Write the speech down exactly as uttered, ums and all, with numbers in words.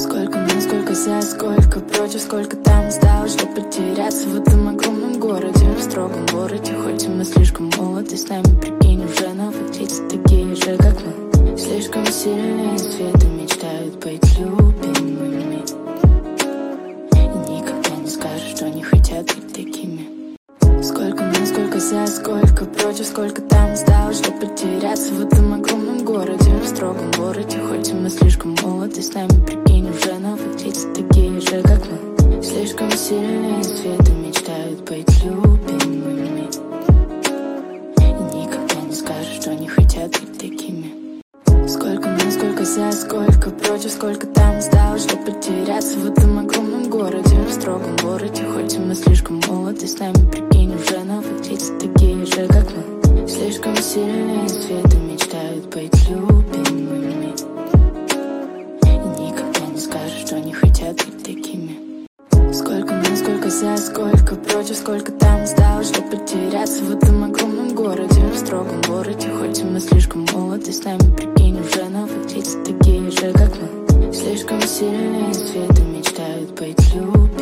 Сколько мы, сколько за, сколько против, сколько там осталось, чтобы потеряться в этом огромном городе, в строгом городе. Хоть и мы слишком молоды, с нами, прикинь, уже новые лица, такие же, как мы. Слишком сильные света мечтают быть любимыми, и никогда не скажут, что не хотят быть такими. Сколько мы, сколько за, сколько против, сколько там осталось, чтобы потеряться в этом огромном городе, в строгом городе. Хоть и мы слишком молоды, с нами, прикинь, уже новые лица, такие же, как мы. Слишком сильные света мечтают быть любимыми, и никогда не скажут, что не хотят быть такими. Сколько мы, сколько за, сколько против, сколько там осталось, чтобы потеряться в этом огромном городе, в строгом городе. Хоть и мы слишком молоды, с нами, прикинь, уже новые лица, такие же, как мы. Слишком сильные света мечтают быть любимыми, и никогда не скажут, что не хотят быть такими. Сколько мы, сколько за, сколько против, сколько там осталось, чтобы потеряться в этом огромном городе, в строгом городе. Хоть и мы слишком молоды, с нами, прикинь, уже новые лица, такие же, как мы. Слишком сильные света мечтают быть любимыми,